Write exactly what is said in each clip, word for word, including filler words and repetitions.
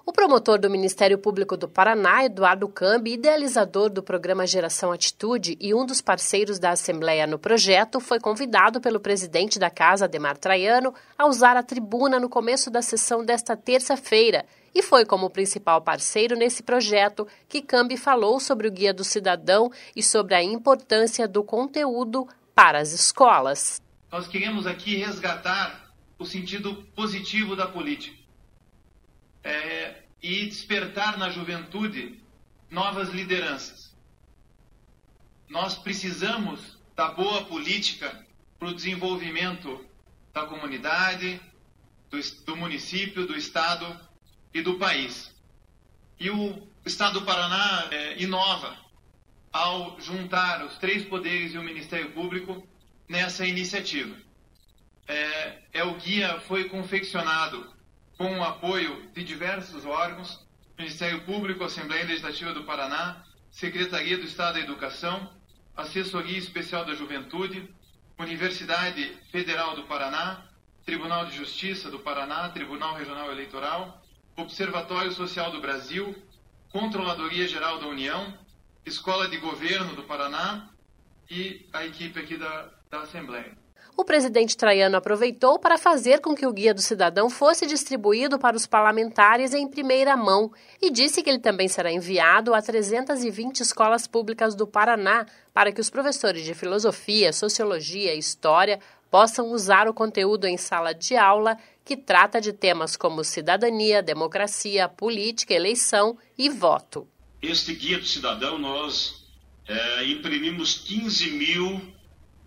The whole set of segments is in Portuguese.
O promotor do Ministério Público do Paraná, Eduardo Cambi, idealizador do programa Geração Atitude e um dos parceiros da Assembleia no projeto, foi convidado pelo presidente da Casa, Adhemar Traiano, a usar a tribuna no começo da sessão desta terça-feira. E foi como principal parceiro nesse projeto que Cambi falou sobre o Guia do Cidadão e sobre a importância do conteúdo para as escolas. Nós queremos aqui resgatar o sentido positivo da política. É, e despertar na juventude novas lideranças. Nós precisamos da boa política para o desenvolvimento da comunidade, do, do município, do estado e do país. E o Estado do Paraná é, inova ao juntar os três poderes e o Ministério Público nessa iniciativa. É, é o guia foi confeccionado com o apoio de diversos órgãos, Ministério Público, Assembleia Legislativa do Paraná, Secretaria do Estado da Educação, Assessoria Especial da Juventude, Universidade Federal do Paraná, Tribunal de Justiça do Paraná, Tribunal Regional Eleitoral, Observatório Social do Brasil, Controladoria Geral da União, Escola de Governo do Paraná e a equipe aqui da, da Assembleia. O presidente Traiano aproveitou para fazer com que o Guia do Cidadão fosse distribuído para os parlamentares em primeira mão e disse que ele também será enviado a trezentas e vinte escolas públicas do Paraná para que os professores de filosofia, sociologia e história possam usar o conteúdo em sala de aula que trata de temas como cidadania, democracia, política, eleição e voto. Este Guia do Cidadão nós é, imprimimos quinze mil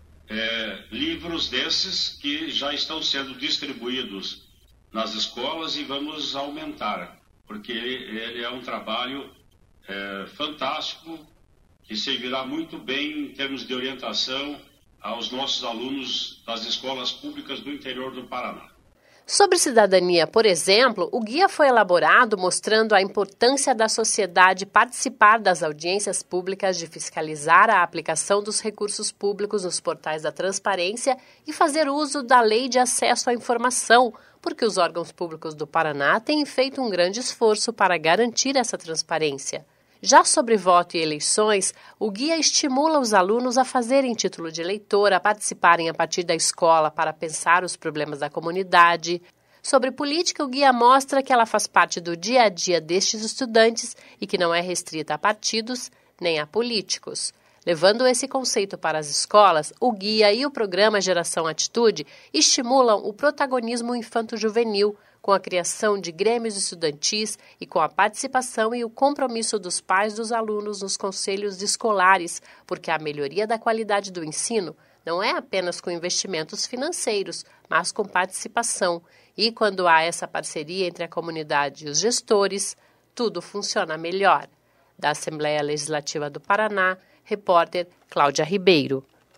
É, livros desses que já estão sendo distribuídos nas escolas e vamos aumentar, porque ele é um trabalho é, fantástico que servirá muito bem em termos de orientação aos nossos alunos das escolas públicas do interior do Paraná. Sobre cidadania, por exemplo, o guia foi elaborado mostrando a importância da sociedade participar das audiências públicas, de fiscalizar a aplicação dos recursos públicos nos portais da transparência e fazer uso da lei de acesso à informação, porque os órgãos públicos do Paraná têm feito um grande esforço para garantir essa transparência. Já sobre voto e eleições, o guia estimula os alunos a fazerem título de eleitor, a participarem a partir da escola para pensar os problemas da comunidade. Sobre política, o guia mostra que ela faz parte do dia a dia destes estudantes e que não é restrita a partidos nem a políticos. Levando esse conceito para as escolas, o guia e o programa Geração Atitude estimulam o protagonismo infanto-juvenil, com a criação de grêmios estudantis e com a participação e o compromisso dos pais dos alunos nos conselhos escolares, porque a melhoria da qualidade do ensino não é apenas com investimentos financeiros, mas com participação. E quando há essa parceria entre a comunidade e os gestores, tudo funciona melhor. Da Assembleia Legislativa do Paraná, repórter Cláudia Ribeiro.